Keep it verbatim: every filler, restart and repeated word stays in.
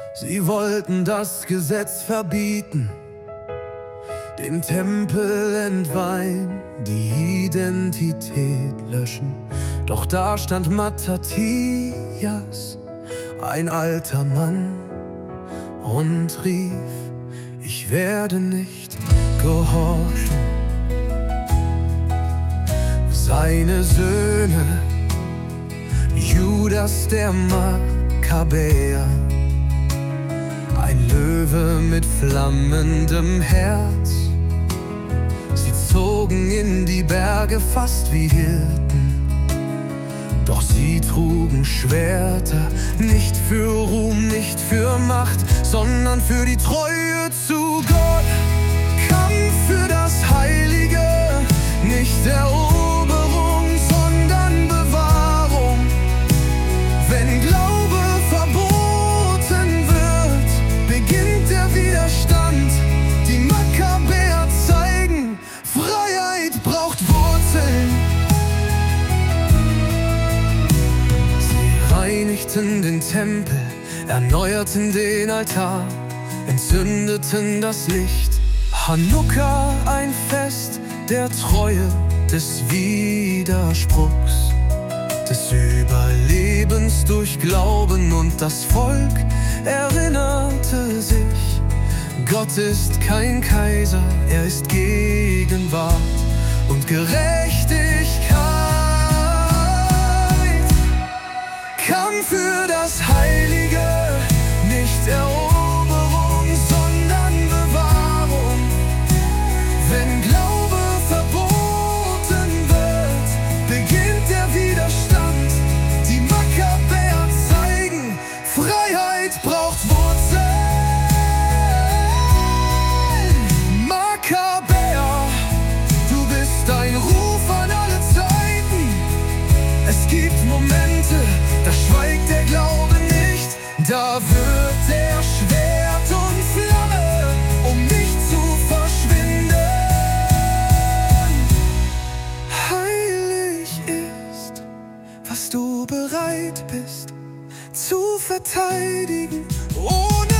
Sie wollten das Gesetz verbieten, den Tempel entweihen, die Identität löschen. Doch da stand Mattathias, ein alter Mann, und rief: Ich werde nicht gehorchen. Seine Söhne, Judas der Makkabäer, ein Löwe mit flammendem Herz. Sie zogen in die Berge fast wie Hirten, doch sie trugen Schwerter, nicht für Ruhm, nicht für Macht, sondern für die Treue zu Gott. Kampf für das Heilige, nicht Eroberung, sondern Bewahrung. Wenn Glaube verboten wird, beginnt der Widerstand. Die Makkabäer zeigen, Freiheit braucht Wurzeln. Sie reinigten den Tempel, erneuerten den Altar, entzündeten das Licht. Chanukka, ein Fest der Treue, des Widerspruchs, des Überlebens durch Glauben, und das Volk erinnerte sich: Gott ist kein Kaiser, er ist Gegenwart und Gerechtigkeit. Kampf für das Heilige, nicht Eroberung, sondern Bewahrung. Wenn Glaube verboten wird, beginnt der Widerstand. Die Makkabäer zeigen, Freiheit braucht Wurzeln. Makkabäer, du bist ein Ruf an alle Zeiten. Es gibt Momente, da schweigt der Glaube nicht. Da wird der Schwert und Flamme, um nicht zu verschwinden. Heilig ist, was du bereit bist zu verteidigen, ohne